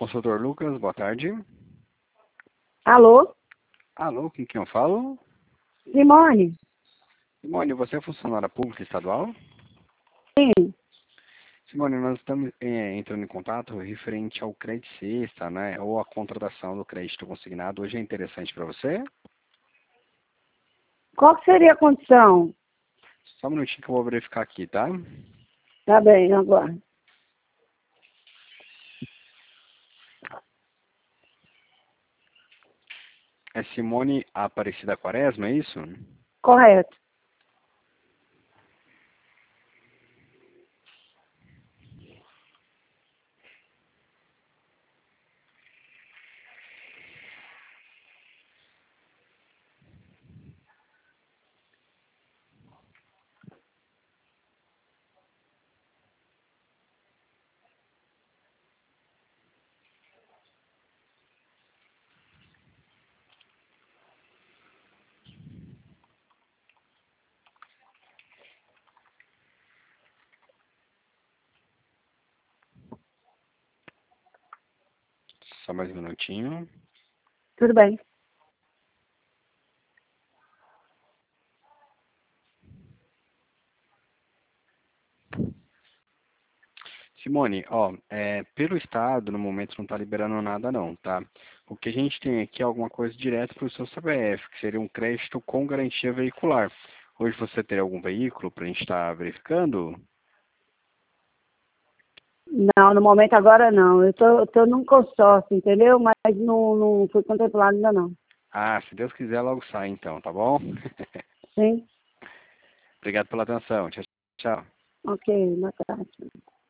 Consultor Lucas, boa tarde. Alô? Alô, com quem eu falo? Simone? Simone, você é funcionária pública estadual? Sim. Simone, nós estamos entrando em contato referente ao crédito cesta, né? Ou a contratação do crédito consignado. Hoje é interessante para você? Qual que seria a condição? Só um minutinho que eu vou verificar aqui, tá? Tá bem, agora. É Simone Aparecida Quaresma, é isso? Correto. Só mais um minutinho. Tudo bem. Simone, ó, pelo Estado, no momento não está liberando nada não, tá? O que a gente tem aqui é alguma coisa direto para o seu CPF, que seria um crédito com garantia veicular. Hoje você teria algum veículo para a gente estar verificando? Não, no momento agora não. Eu tô num consórcio, entendeu? Mas não fui contemplado ainda não. Ah, se Deus quiser, logo sai então, tá bom? Sim? Obrigado pela atenção. Tchau, tchau. Ok, boa tarde.